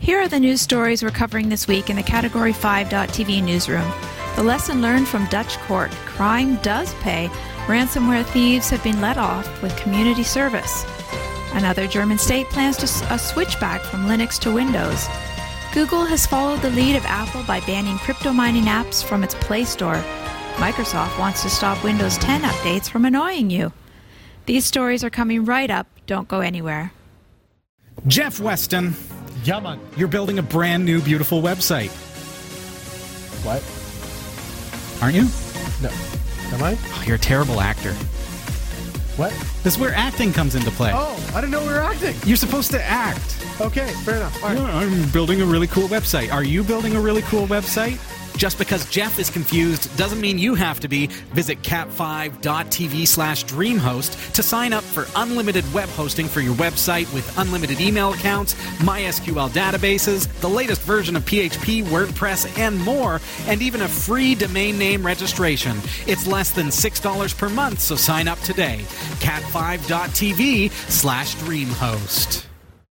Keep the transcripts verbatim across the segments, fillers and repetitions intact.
Here are the news stories we're covering this week in the Category five dot T V newsroom. The lesson learned from Dutch court: crime does pay. Ransomware thieves have been let off with community service. Another German state plans to a switchback from Linux to Windows. Google has followed the lead of Apple by banning crypto mining apps from its Play Store. Microsoft wants to stop Windows ten updates from annoying you. These stories are coming right up. Don't go anywhere. Jeff Weston. Yeah, man. You're building a brand new, beautiful website. What? Aren't you? No. Am I? Oh, you're a terrible actor. What? This is where acting comes into play. Oh, I didn't know we were acting. You're supposed to act. Okay, fair enough. All right. Yeah, I'm building a really cool website. Are you building a really cool website? Just because Jeff is confused doesn't mean you have to be. Visit cat five dot T V slash DreamHost to sign up for unlimited web hosting for your website with unlimited email accounts, MySQL databases, the latest version of P H P, WordPress, and more, and even a free domain name registration. It's less than six dollars per month, so sign up today. cat five dot T V slash DreamHost.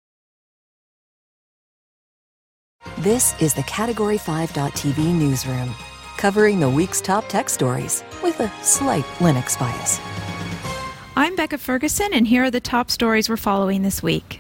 This is the Category five dot T V newsroom, covering the week's top tech stories with a slight Linux bias. I'm Becca Ferguson, and here are the top stories we're following this week.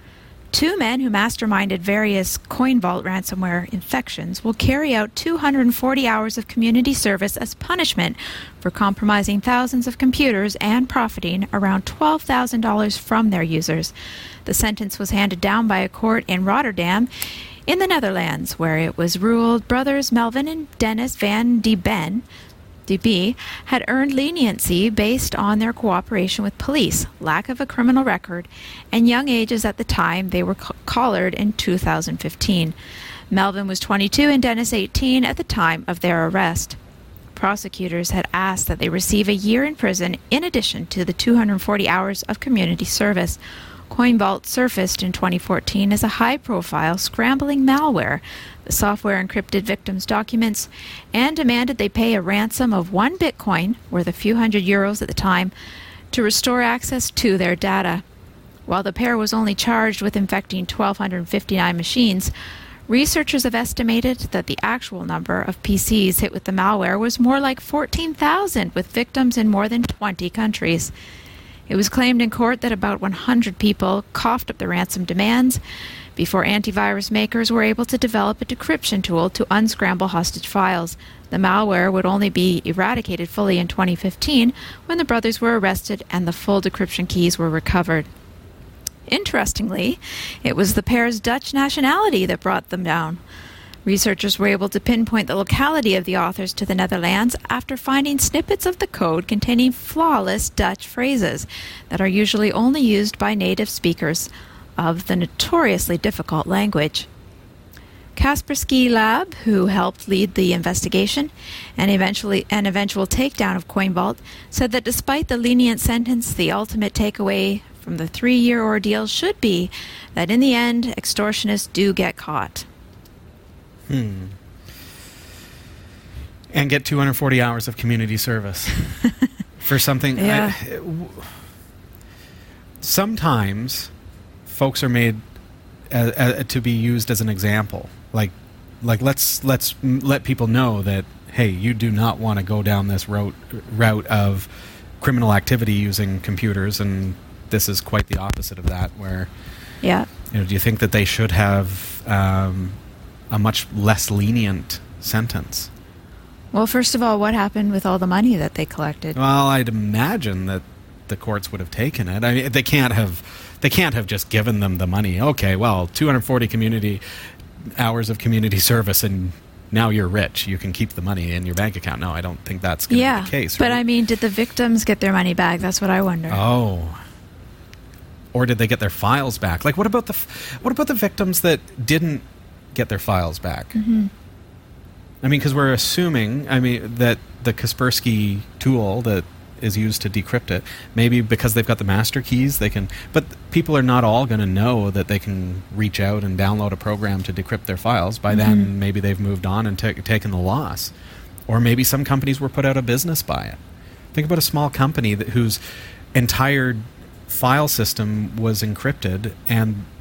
Two men who masterminded various CoinVault ransomware infections will carry out two hundred forty hours of community service as punishment for compromising thousands of computers and profiting around twelve thousand dollars from their users. The sentence was handed down by a court in Rotterdam, in the Netherlands, where it was ruled brothers Melvin and Dennis Van de Ben de B had earned leniency based on their cooperation with police, lack of a criminal record, and young ages at the time they were collared in two thousand fifteen. Melvin was twenty-two and Dennis eighteen at the time of their arrest. Prosecutors had asked that they receive a year in prison in addition to the two hundred forty hours of community service. CoinVault surfaced in twenty fourteen as a high-profile scrambling malware. The software encrypted victims' documents and demanded they pay a ransom of one Bitcoin, worth a few hundred euros at the time, to restore access to their data. While the pair was only charged with infecting one thousand two hundred fifty-nine machines, researchers have estimated that the actual number of P Cs hit with the malware was more like fourteen thousand, with victims in more than twenty countries. It was claimed in court that about one hundred people coughed up the ransom demands before antivirus makers were able to develop a decryption tool to unscramble hostage files. The malware would only be eradicated fully in twenty fifteen, when the brothers were arrested and the full decryption keys were recovered. Interestingly, it was the pair's Dutch nationality that brought them down. Researchers were able to pinpoint the locality of the authors to the Netherlands after finding snippets of the code containing flawless Dutch phrases that are usually only used by native speakers of the notoriously difficult language. Kaspersky Lab, who helped lead the investigation and eventually an eventual takedown of CoinVault, said that despite the lenient sentence, the ultimate takeaway from the three-year ordeal should be that in the end, extortionists do get caught. Hmm. And get two hundred forty hours of community service for something. Yeah. I, w- sometimes folks are made uh, uh, to be used as an example. Like, like let's let's m- let people know that, hey, you do not want to go down this route route of criminal activity using computers, and this is quite the opposite of that. Where, yeah, you know, do you think that they should have Um, a much less lenient sentence? Well, first of all, what happened with all the money that they collected? Well, I'd imagine that the courts would have taken it. I mean, they can't have they can't have just given them the money. Okay, well, two hundred forty community hours of community service, and now you're rich. You can keep the money in your bank account. No, I don't think that's going to yeah, be the case. But right? I mean, did the victims get their money back? That's what I wonder. Oh. Or did they get their files back? Like, what about the f- what about the victims that didn't get their files back? Mm-hmm. I mean, because we're assuming, I mean, that the Kaspersky tool that is used to decrypt it, maybe because they've got the master keys, they can. But people are not all going to know that they can reach out and download a program to decrypt their files. By Mm-hmm. then, maybe they've moved on and t- taken the loss, or maybe some companies were put out of business by it. Think about a small company that whose entire file system was encrypted, and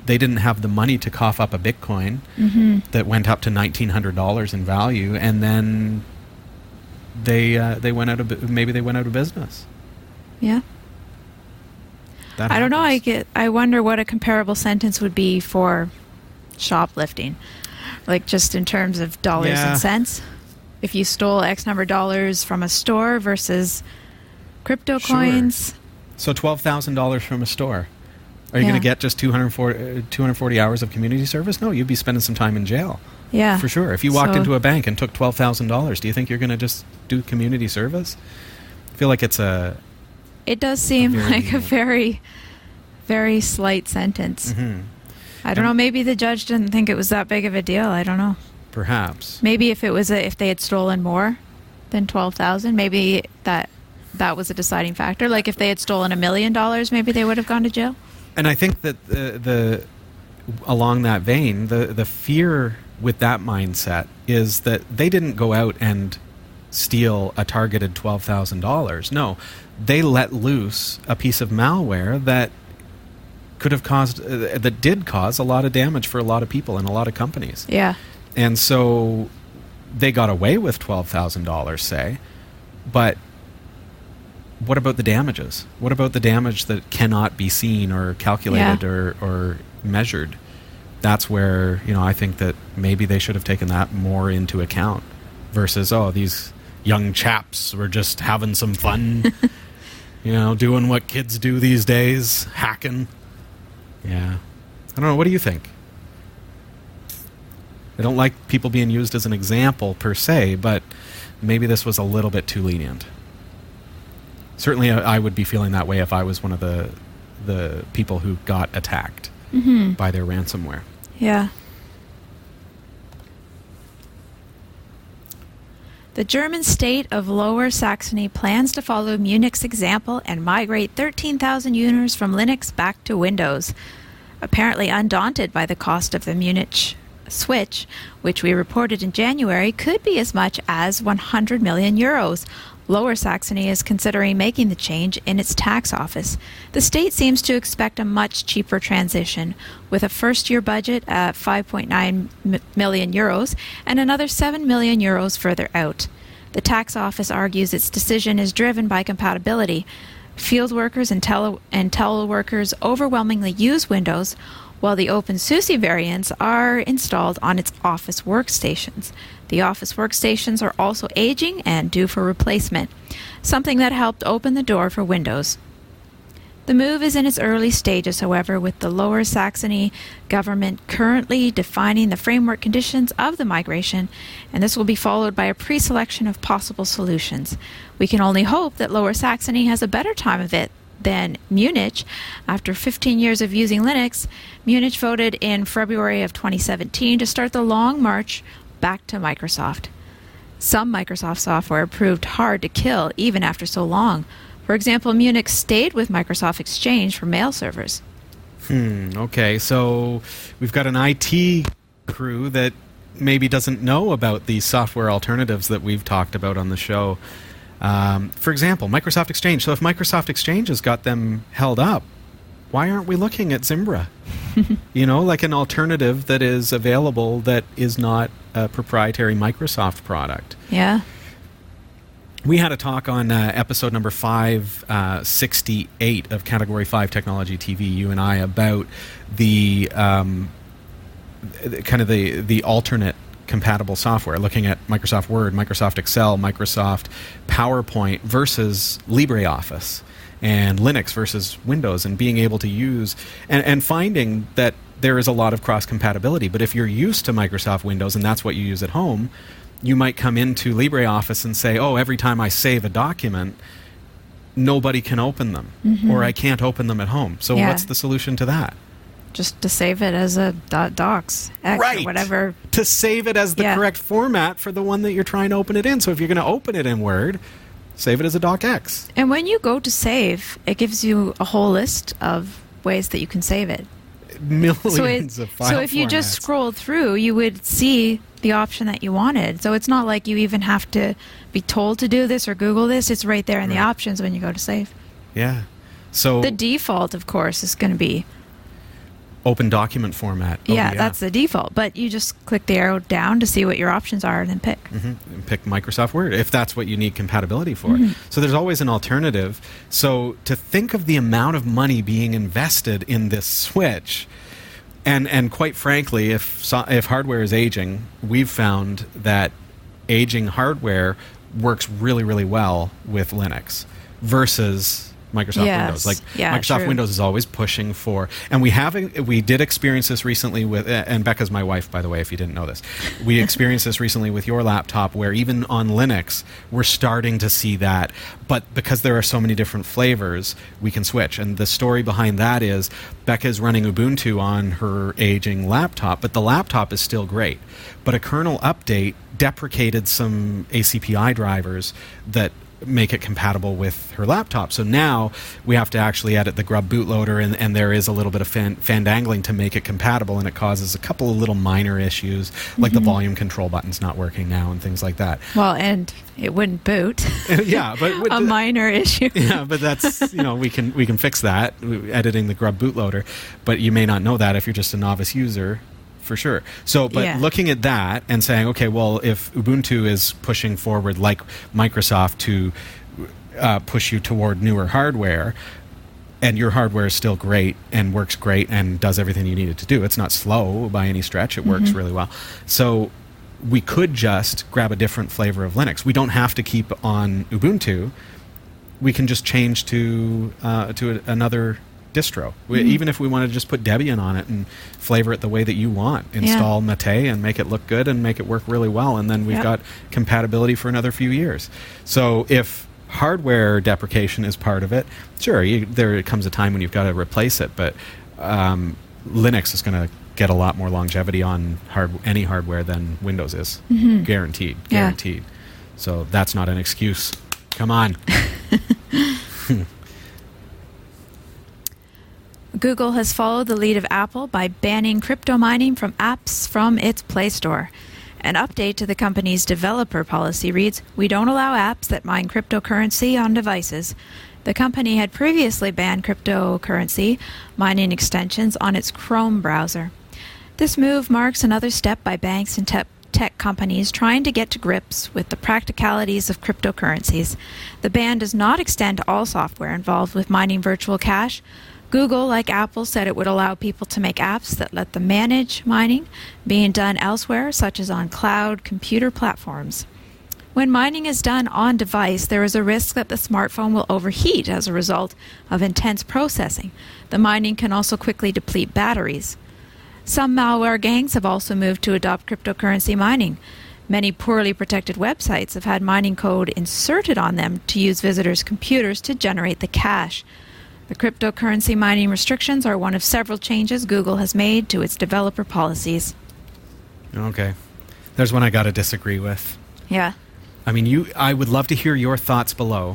they didn't have the money to cough up a Bitcoin mm-hmm. that went up to nineteen hundred dollars in value, and then they uh, they went out of bu- maybe they went out of business. Yeah. That I don't know. I happens. get. I wonder what a comparable sentence would be for shoplifting, like just in terms of dollars Yeah. and cents. If you stole X number of dollars from a store versus crypto Sure. coins. So twelve thousand dollars from a store. Are you Yeah. going to get just two hundred forty, uh, two hundred forty hours of community service? No, you'd be spending some time in jail. Yeah. For sure. If you walked So- into a bank and took twelve thousand dollars, do you think you're going to just do community service? I feel like it's a... It does seem very- like a very, very slight sentence. Mhm. I don't know. Maybe the judge didn't think it was that big of a deal. I don't know. Perhaps. Maybe if it was a, if they had stolen more than twelve thousand, maybe that that was a deciding factor. Like if they had stolen a million dollars, maybe they would have gone to jail. And I think that the, the along that vein, the, the fear with that mindset is that they didn't go out and steal a targeted twelve thousand dollars. No, they let loose a piece of malware that could have caused, uh, that did cause a lot of damage for a lot of people and a lot of companies. Yeah. And so they got away with twelve thousand dollars, say, but what about the damages? What about the damage that cannot be seen or calculated Yeah. or, or measured? That's where, you know, I think that maybe they should have taken that more into account versus, oh, these young chaps were just having some fun, you know, doing what kids do these days, hacking. Yeah. I don't know. What do you think? I don't like people being used as an example per se, but maybe this was a little bit too lenient. Certainly, I I would be feeling that way if I was one of the the people who got attacked Mm-hmm. by their ransomware. Yeah. The German state of Lower Saxony plans to follow Munich's example and migrate thirteen thousand users from Linux back to Windows. Apparently undaunted by the cost of the Munich switch, which we reported in January, could be as much as one hundred million euros. Lower Saxony is considering making the change in its tax office. The state seems to expect a much cheaper transition, with a first-year budget at five point nine m- million euros and another seven million euros further out. The tax office argues its decision is driven by compatibility. Field workers and, tele- and teleworkers overwhelmingly use Windows, while the OpenSUSE variants are installed on its Office workstations. The Office workstations are also aging and due for replacement, something that helped open the door for Windows. The move is in its early stages, however, with the Lower Saxony government currently defining the framework conditions of the migration, and this will be followed by a pre-selection of possible solutions. We can only hope that Lower Saxony has a better time of it than Munich. After fifteen years of using Linux, Munich voted in February of twenty seventeen to start the long march back to Microsoft. Some Microsoft software proved hard to kill even after so long. For example, Munich stayed with Microsoft Exchange for mail servers. Hmm, okay, so we've got an I T crew that maybe doesn't know about these software alternatives that we've talked about on the show. Um, for example, Microsoft Exchange. So if Microsoft Exchange has got them held up, why aren't we looking at Zimbra? You know, like an alternative that is available that is not a proprietary Microsoft product. Yeah. We had a talk on uh, episode number five sixty-eight of Category five Technology T V, you and I, about the um, th- kind of the, the alternate compatible software, looking at Microsoft Word, Microsoft Excel, Microsoft PowerPoint versus LibreOffice, and Linux versus Windows, and being able to use, and, and finding that there is a lot of cross-compatibility. But if you're used to Microsoft Windows and that's what you use at home, you might come into LibreOffice and say, oh, every time I save a document, nobody can open them, Mm-hmm. or I can't open them at home. So Yeah. what's the solution to that? Just to save it as a dot docs, X Right. or whatever. To save it as the Yeah. correct format for the one that you're trying to open it in. So if you're going to open it in Word, save it as a docx. And when you go to save, it gives you a whole list of ways that you can save it. Millions So, it, of file so if you just formats. scrolled through, you would see the option that you wanted. So it's not like you even have to be told to do this or Google this. It's right there in the Right. options when you go to save. Yeah. So The default, of course, is going to be open document format. Yeah, oh, yeah, that's the default. But you just click the arrow down to see what your options are and then pick. Mm-hmm. And pick Microsoft Word if that's what you need compatibility for. Mm-hmm. So there's always an alternative. So to think of the amount of money being invested in this switch, and and quite frankly, if so, if hardware is aging, we've found that aging hardware works really, really well with Linux versus Microsoft Yes. Windows. Like Yeah, Microsoft true. Windows is always pushing for, and we have we did experience this recently with, and Becca's my wife, by the way, if you didn't know this. We experienced this recently with your laptop, where even on Linux, we're starting to see that. But because there are so many different flavors, we can switch. And the story behind that is Becca's running Ubuntu on her aging laptop, but the laptop is still great. But a kernel update deprecated some A C P I drivers that make it compatible with her laptop. So now we have to actually edit the grub bootloader, and, and there is a little bit of fan, fandangling to make it compatible, and it causes a couple of little minor issues, like Mm-hmm. the volume control button's not working now and things like that. Well, and it wouldn't boot. Yeah, but with A the- minor issue. yeah, but that's, you know, we can we can fix that editing the grub bootloader, but you may not know that if you're just a novice user. For sure. So, but Yeah. looking at that and saying, okay, well, if Ubuntu is pushing forward like Microsoft to uh, push you toward newer hardware, and your hardware is still great and works great and does everything you need it to do, it's not slow by any stretch. It works really well. So we could just grab a different flavor of Linux. We don't have to keep on Ubuntu. We can just change to uh, to a, another distro. We, Mm-hmm. even if we want to just put Debian on it and flavor it the way that you want, install Mate and make it look good and make it work really well, and then we've Yep. got compatibility for another few years. So if hardware deprecation is part of it, sure, you, there comes a time when you've got to replace it, but um, Linux is going to get a lot more longevity on hard, any hardware than Windows is. Mm-hmm. Guaranteed. Yeah. Guaranteed. So that's not an excuse. Come on. Google has followed the lead of Apple by banning crypto mining from apps from its Play Store. An update to the company's developer policy reads, "We don't allow apps that mine cryptocurrency on devices." The company had previously banned cryptocurrency mining extensions on its Chrome browser. This move marks another step by banks and te- tech companies trying to get to grips with the practicalities of cryptocurrencies. The ban does not extend to all software involved with mining virtual cash. Google, like Apple, said it would allow people to make apps that let them manage mining being done elsewhere, such as on cloud computer platforms. When mining is done on device, there is a risk that the smartphone will overheat as a result of intense processing. The mining can also quickly deplete batteries. Some malware gangs have also moved to adopt cryptocurrency mining. Many poorly protected websites have had mining code inserted on them to use visitors' computers to generate the cash. The cryptocurrency mining restrictions are one of several changes Google has made to its developer policies. Okay. There's one I got to disagree with. Yeah. I mean, you. I would love to hear your thoughts below.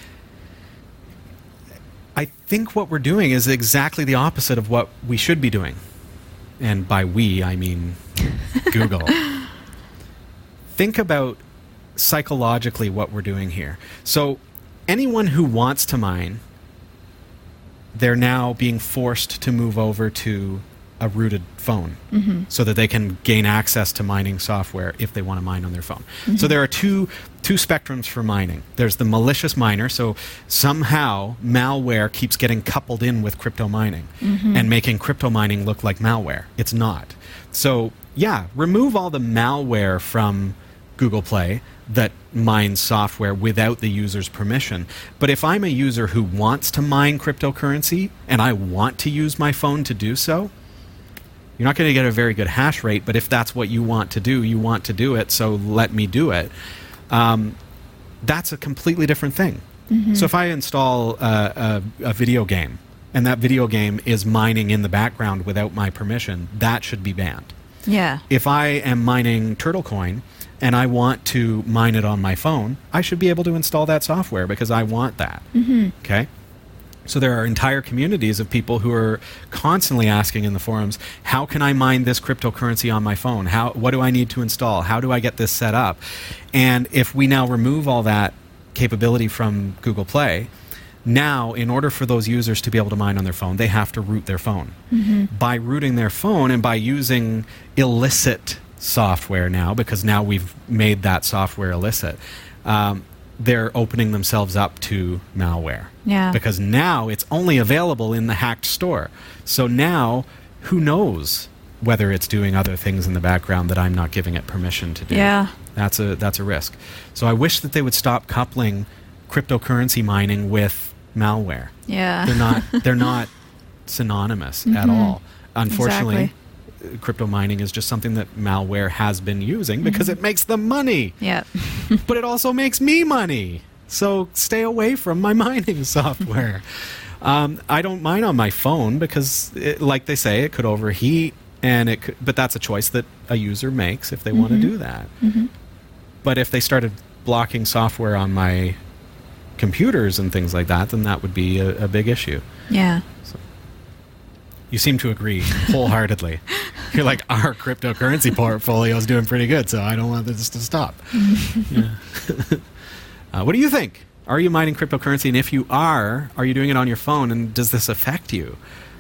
I think what we're doing is exactly the opposite of what we should be doing. And by we, I mean Google. Think about psychologically what we're doing here. So anyone who wants to mine, they're now being forced to move over to a rooted phone Mm-hmm. so that they can gain access to mining software if they want to mine on their phone. Mm-hmm. So there are two two spectrums for mining. There's the malicious miner, so somehow malware keeps getting coupled in with crypto mining Mm-hmm. and making crypto mining look like malware. It's not. So yeah, remove all the malware from Google Play that mines software without the user's permission. But if I'm a user who wants to mine cryptocurrency and I want to use my phone to do so, you're not going to get a very good hash rate, but if that's what you want to do, you want to do it, so let me do it. Um, that's a completely different thing. Mm-hmm. So if I install a, a, a video game and that video game is mining in the background without my permission, that should be banned. Yeah. If I am mining TurtleCoin and I want to mine it on my phone, I should be able to install that software because I want that. Mm-hmm. Okay? So there are entire communities of people who are constantly asking in the forums, how can I mine this cryptocurrency on my phone? How, what do I need to install? How do I get this set up? And if we now remove all that capability from Google Play, Now, in order for those users to be able to mine on their phone, they have to root their phone. Mm-hmm. By rooting their phone and by using illicit software now, because now we've made that software illicit, um, they're opening themselves up to malware. Yeah. Because now it's only available in the hacked store. So now, who knows whether it's doing other things in the background that I'm not giving it permission to do. Yeah. That's a that's a risk. So I wish that they would stop coupling cryptocurrency mining with malware. Yeah. They're not they're not synonymous mm-hmm. at all. Unfortunately, exactly. Crypto mining is just something that malware has been using because mm-hmm. it makes them money. Yeah. But it also makes me money. So stay away from my mining software. um, I don't mine on my phone because, it, like they say, it could overheat. And it could, but that's a choice that a user makes if they mm-hmm. want to do that. Mm-hmm. But if they started blocking software on my computers and things like that, then that would be a, a big issue. Yeah. So, you seem to agree wholeheartedly. You're like, our cryptocurrency portfolio is doing pretty good, so I don't want this to stop. Yeah. uh, what do you think? Are you mining cryptocurrency? And if you are, are you doing it on your phone? And does this affect you?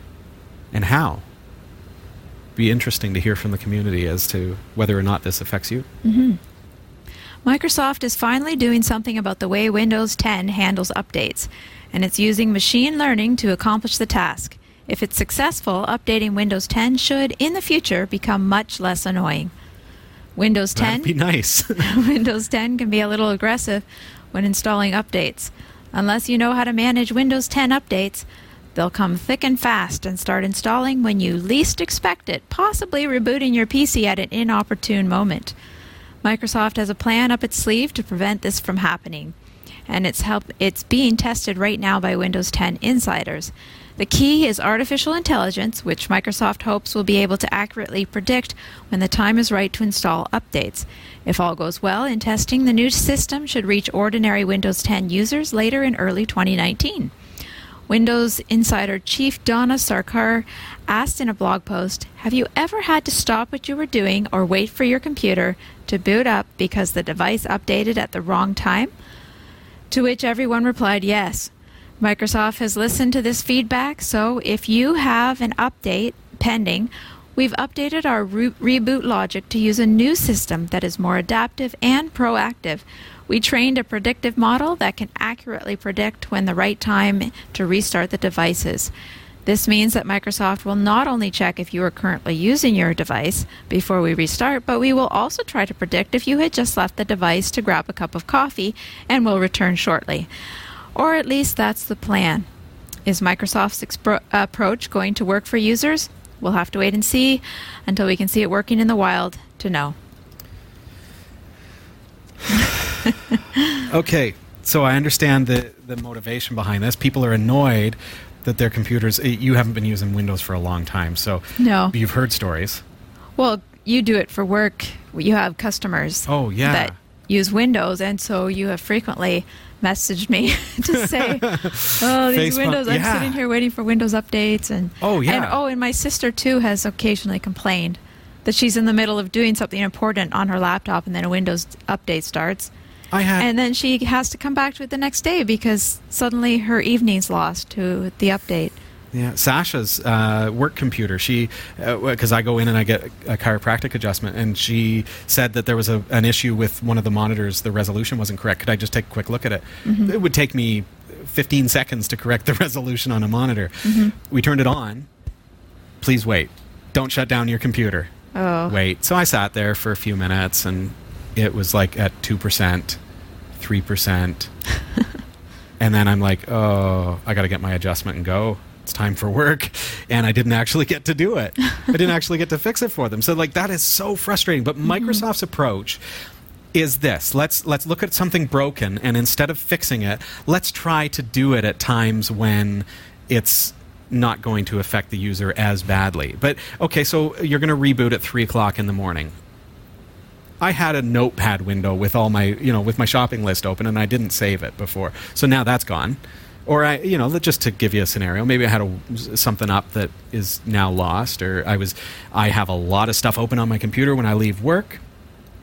And how? Be interesting to hear from the community as to whether or not this affects you. Mm-hmm. Microsoft is finally doing something about the way Windows ten handles updates, and it's using machine learning to accomplish the task. If it's successful, updating Windows ten should, in the future, become much less annoying. Windows ten That'd be nice. Windows ten can be a little aggressive when installing updates. Unless you know how to manage Windows ten updates, they'll come thick and fast and start installing when you least expect it, possibly rebooting your P C at an inopportune moment. Microsoft has a plan up its sleeve to prevent this from happening, and it's help it's being tested right now by Windows ten insiders. The key is artificial intelligence, which Microsoft hopes will be able to accurately predict when the time is right to install updates. If all goes well in testing, the new system should reach ordinary Windows ten users later in early twenty nineteen. Windows Insider Chief Donna Sarkar asked in a blog post, "Have you ever had to stop what you were doing or wait for your computer to boot up because the device updated at the wrong time?" To which everyone replied, yes. Microsoft has listened to this feedback, so if you have an update pending, we've updated our re- reboot logic to use a new system that is more adaptive and proactive. We trained a predictive model that can accurately predict when the right time to restart the device is. This means that Microsoft will not only check if you are currently using your device before we restart, but we will also try to predict if you had just left the device to grab a cup of coffee and will return shortly. Or at least that's the plan. Is Microsoft's expro- approach going to work for users? We'll have to wait and see until we can see it working in the wild to know. Okay, so I understand the, the motivation behind this. People are annoyed that their computers... You haven't been using Windows for a long time, so no. You've heard stories. Well, you do it for work. You have customers oh, yeah. that use Windows, and so you have frequently messaged me to say, oh, these Facebook, Windows, I'm yeah. sitting here waiting for Windows updates. And Oh, yeah. And, oh, and my sister, too, has occasionally complained that she's in the middle of doing something important on her laptop, and then a Windows update starts. I had, and then she has to come back to it the next day because suddenly her evening's lost to the update. Yeah, Sasha's uh, work computer, she, because uh, I go in and I get a chiropractic adjustment, and she said that there was a, an issue with one of the monitors, the resolution wasn't correct. Could I just take a quick look at it? Mm-hmm. It would take me fifteen seconds to correct the resolution on a monitor. Mm-hmm. We turned it on. Please wait. Don't shut down your computer. Oh. Wait. So I sat there for a few minutes, and it was like at two percent, three percent. And then I'm like, oh, I got to get my adjustment and go. It's time for work. And I didn't actually get to do it. I didn't actually get to fix it for them. So like that is so frustrating. But mm-hmm. Microsoft's approach is this. Let's let's look at something broken, and instead of fixing it, let's try to do it at times when it's not going to affect the user as badly. But okay, so you're going to reboot at three o'clock in the morning. I had a notepad window with all my, you know, with my shopping list open, and I didn't save it before. So now that's gone. Or I, you know, just to give you a scenario, maybe I had a, something up that is now lost, or I was, I have a lot of stuff open on my computer when I leave work,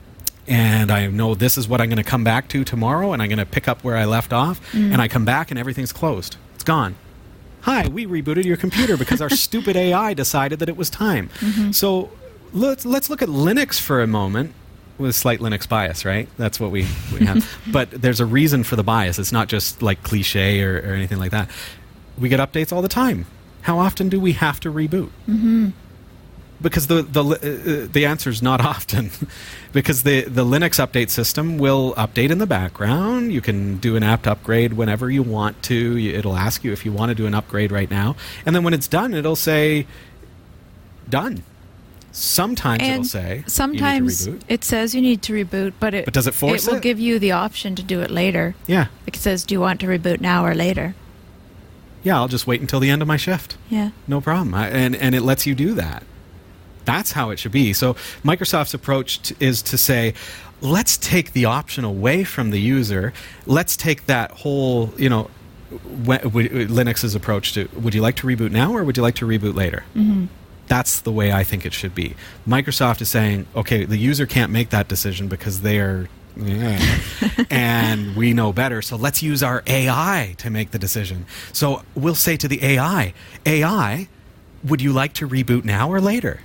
and I know this is what I'm going to come back to tomorrow, and I'm going to pick up where I left off, Mm. and I come back and everything's closed. It's gone. Hi, we rebooted your computer because our stupid A I decided that it was time. Mm-hmm. So let's let's look at Linux for a moment with slight Linux bias, right? That's what we, we have. But there's a reason for the bias. It's not just like cliche or, or anything like that. We get updates all the time. How often do we have to reboot? Mm-hmm. Because the the uh, the answer is not often, because the the Linux update system will update in the background. You can do an apt upgrade whenever you want to. It'll ask you if you want to do an upgrade right now, and then when it's done, it'll say done. Sometimes And it'll say sometimes you need to reboot. it says you need to reboot, but it But does it force it will it? give you the option to do it later. Yeah, It says, "Do you want to reboot now or later?" yeah. I'll just wait until the end of my shift. Yeah. No problem. I, and and it lets you do that. That's how it should be. So Microsoft's approach t- is to say, let's take the option away from the user. Let's take that whole, you know, w- w- Linux's approach to, would you like to reboot now or would you like to reboot later? Mm-hmm. That's the way I think it should be. Microsoft is saying, okay, the user can't make that decision because they're yeah, and we know better, so let's use our A I to make the decision. So we'll say to the A I, A I, would you like to reboot now or later?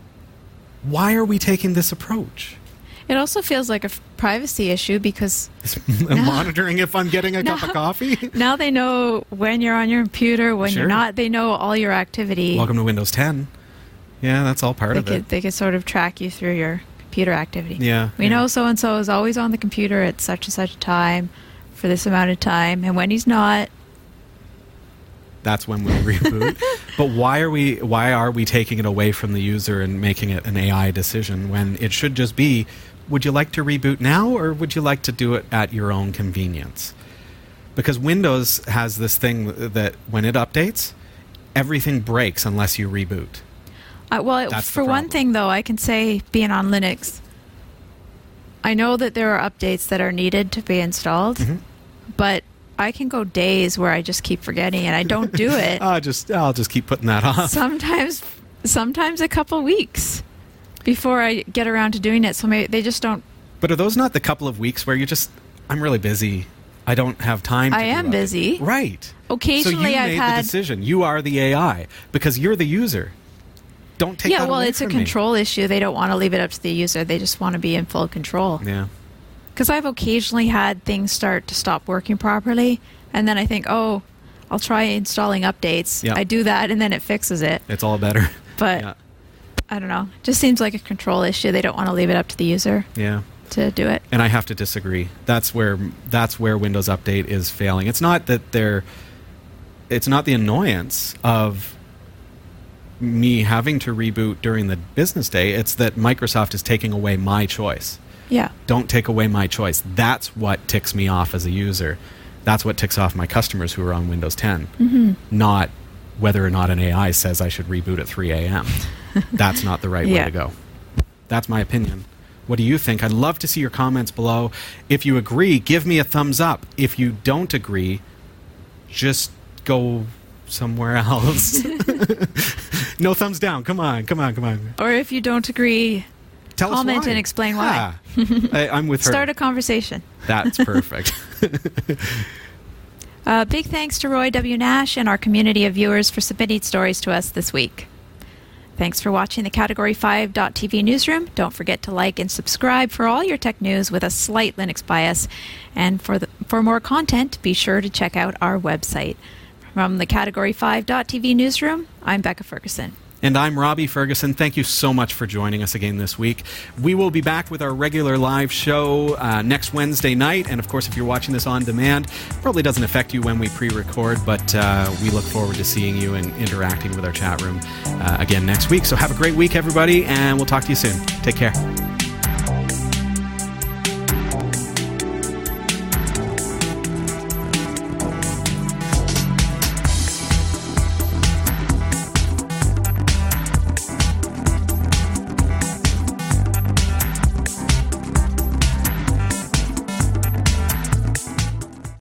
Why are we taking this approach? It also feels like a f- privacy issue because Monitoring if I'm getting a No. cup of coffee? now they know when you're on your computer, when Sure. you're not. They know all your activity. Welcome to Windows ten. Yeah, that's all part They of could, it. they could sort of track you through your computer activity. Yeah. We yeah. know so-and-so is always on the computer at such and such a time for this amount of time, and when he's not, That's when we'll reboot. But why are we why are we taking it away from the user and making it an A I decision when it should just be, would you like to reboot now or would you like to do it at your own convenience? Because Windows has this thing that when it updates, everything breaks unless you reboot. Uh, well, That's the for one problem. thing, though, I can say, being on Linux, I know that there are updates that are needed to be installed, Mhm. but I can go days where I just keep forgetting and I don't do it. I'll just I'll just keep putting that off. sometimes, sometimes a couple weeks before I get around to doing it. So maybe they just don't. But are those not the couple of weeks where you just, I'm really busy, I don't have time to I do am it. busy. Right. Occasionally, so you I've made had. the decision. You are the A I because you're the user. Don't take Yeah, that well, away it's a from me. control issue. They don't want to leave it up to the user. They just want to be in full control. Yeah. Because I've occasionally had things start to stop working properly, and then I think, oh, I'll try installing updates. Yeah. I do that, and then it fixes it. It's all better. But yeah. I don't know. Just seems like a control issue. They don't want to leave it up to the user Yeah. to do it. And I have to disagree. That's where that's where Windows Update is failing. It's not that they're it's not the annoyance of me having to reboot during the business day. It's that Microsoft is taking away my choice. Yeah. Don't take away my choice. That's what ticks me off as a user. That's what ticks off my customers who are on Windows ten. Mm-hmm. Not whether or not an A I says I should reboot at three a.m. That's not the right way Yeah. to go. That's my opinion. What do you think? I'd love to see your comments below. If you agree, give me a thumbs up. If you don't agree, just go somewhere else. No thumbs down. Come on, come on, come on. Or if you don't agree, Tell comment us why. and explain why. Yeah. I, I'm with her. Start a conversation. That's perfect. Uh, big thanks to Roy W. Nash and our community of viewers for submitting stories to us this week. Thanks for watching the Category five dot T V newsroom. Don't forget to like and subscribe for all your tech news with a slight Linux bias. And for, the, for more content, be sure to check out our website. From the Category five dot T V newsroom, I'm Becca Ferguson. And I'm Robbie Ferguson. Thank you so much for joining us again this week. We will be back with our regular live show uh, next Wednesday night. And of course, if you're watching this on demand, probably doesn't affect you when we pre-record, but uh, we look forward to seeing you and interacting with our chat room uh, again next week. So have a great week, everybody, and we'll talk to you soon. Take care.